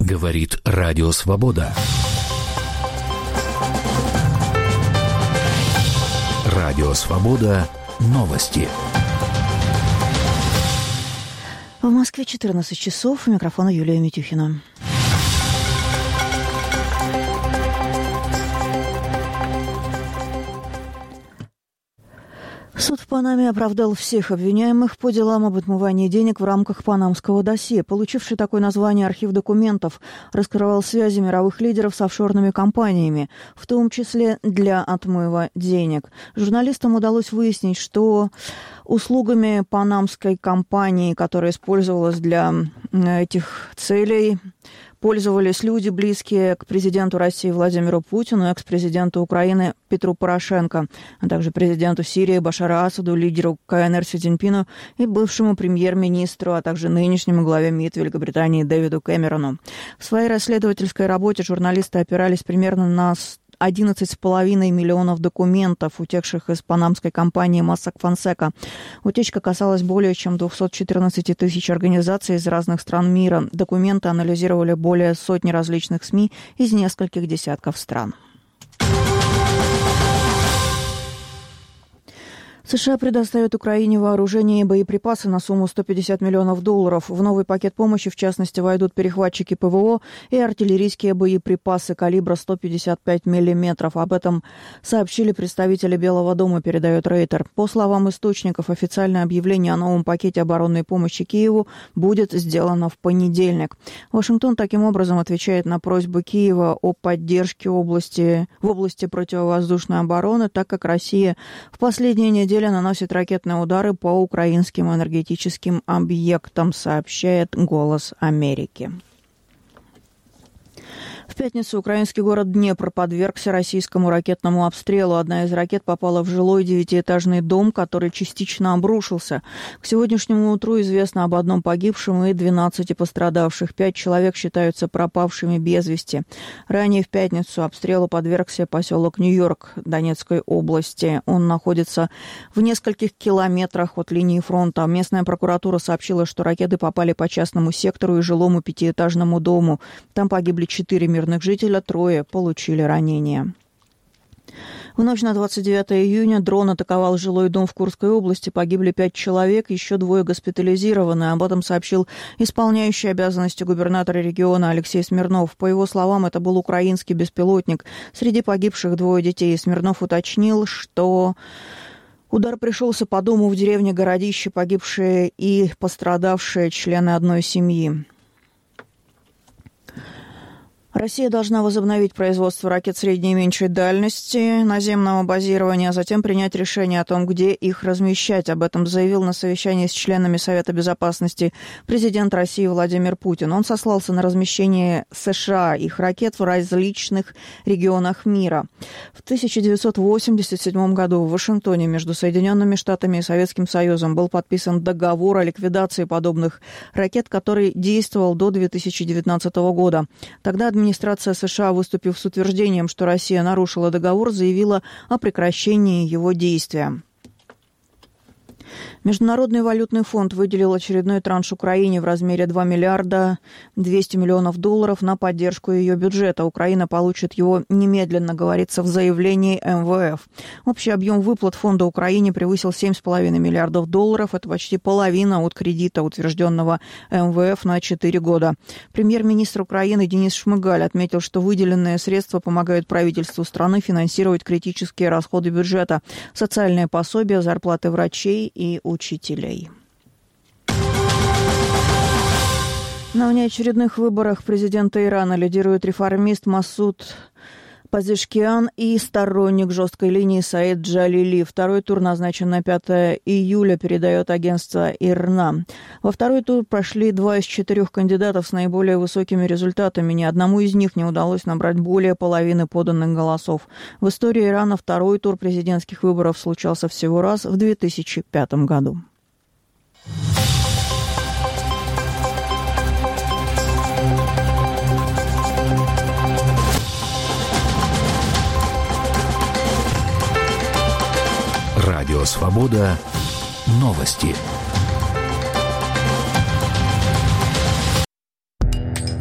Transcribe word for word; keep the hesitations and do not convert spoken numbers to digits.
Говорит Радио Свобода. Радио Свобода. Новости. В Москве четырнадцать часов. У микрофона Юлия Митюхина. Суд в Панаме оправдал всех обвиняемых по делам об отмывании денег в рамках панамского досье. Получивший такое название архив документов раскрывал связи мировых лидеров с офшорными компаниями, в том числе для отмыва денег. Журналистам удалось выяснить, что услугами панамской компании, которая использовалась для этих целей, пользовались люди, близкие к президенту России Владимиру Путину, экс-президенту Украины Петру Порошенко, а также президенту Сирии Башару Асаду, лидеру КНР Си Цзиньпину и бывшему премьер-министру, а также нынешнему главе МИД Великобритании Дэвиду Кэмерону. В своей расследовательской работе журналисты опирались примерно на одиннадцать с половиной миллионов документов, утекших из панамской компании Mossack Fonseca. Утечка касалась более чем двести четырнадцать тысяч организаций из разных стран мира. Документы анализировали более сотни различных СМИ из нескольких десятков стран. США предоставят Украине вооружение и боеприпасы на сумму сто пятьдесят миллионов долларов. В новый пакет помощи, в частности, войдут перехватчики ПВО и артиллерийские боеприпасы калибра сто пятьдесят пять миллиметров. Об этом сообщили представители Белого дома, передает Рейтер. По словам источников, официальное объявление о новом пакете оборонной помощи Киеву будет сделано в понедельник. Вашингтон таким образом отвечает на просьбу Киева о поддержке области, в области противовоздушной обороны, так как Россия в последние недели наносит ракетные удары по украинским энергетическим объектам, сообщает «Голос Америки». В пятницу украинский город Днепр подвергся российскому ракетному обстрелу. Одна из ракет попала в жилой девятиэтажный дом, который частично обрушился. К сегодняшнему утру известно об одном погибшем и двенадцати пострадавших. Пять человек считаются пропавшими без вести. Ранее в пятницу обстрелу подвергся поселок Нью-Йорк Донецкой области. Он находится в нескольких километрах от линии фронта. Местная прокуратура сообщила, что ракеты попали по частному сектору и жилому пятиэтажному дому. Там погибли четыре мирных жителя, трое получили ранения. В ночь на двадцать девятое июня дрон атаковал жилой дом в Курской области. Погибли пять человек, еще двое госпитализированы. Об этом сообщил исполняющий обязанности губернатора региона Алексей Смирнов. По его словам, это был украинский беспилотник. Среди погибших двое детей. Смирнов уточнил, что удар пришелся по дому в деревне Городище. Погибшие и пострадавшие члены одной семьи. Россия должна возобновить производство ракет средней и меньшей дальности наземного базирования, а затем принять решение о том, где их размещать. Об этом заявил на совещании с членами Совета Безопасности президент России Владимир Путин. Он сослался на размещение США их ракет в различных регионах мира. В тысяча девятьсот восемьдесят седьмом году в Вашингтоне между Соединенными Штатами и Советским Союзом был подписан договор о ликвидации подобных ракет, который действовал до две тысячи девятнадцатого года. Тогда администрация Администрация США, выступив с утверждением, что Россия нарушила договор, заявила о прекращении его действия. Международный валютный фонд выделил очередной транш Украине в размере два миллиарда двести миллионов долларов на поддержку ее бюджета. Украина получит его немедленно, говорится в заявлении эм вэ эф. Общий объем выплат фонда Украине превысил семь с половиной миллиардов долларов. Это почти половина от кредита, утвержденного эм вэ эф на четыре года. Премьер-министр Украины Денис Шмыгаль отметил, что выделенные средства помогают правительству страны финансировать критические расходы бюджета, социальные пособия, зарплаты врачей и учителей. На внеочередных выборах президента Ирана лидирует реформист Масуд Пазешкиан и сторонник жесткой линии Саид Джалили. Второй тур назначен на пятое июля, передает агентство ИРНА. Во второй тур прошли два из четырех кандидатов с наиболее высокими результатами. Ни одному из них не удалось набрать более половины поданных голосов. В истории Ирана второй тур президентских выборов случался всего раз в две тысячи пятом году. Радио Свобода. Новости.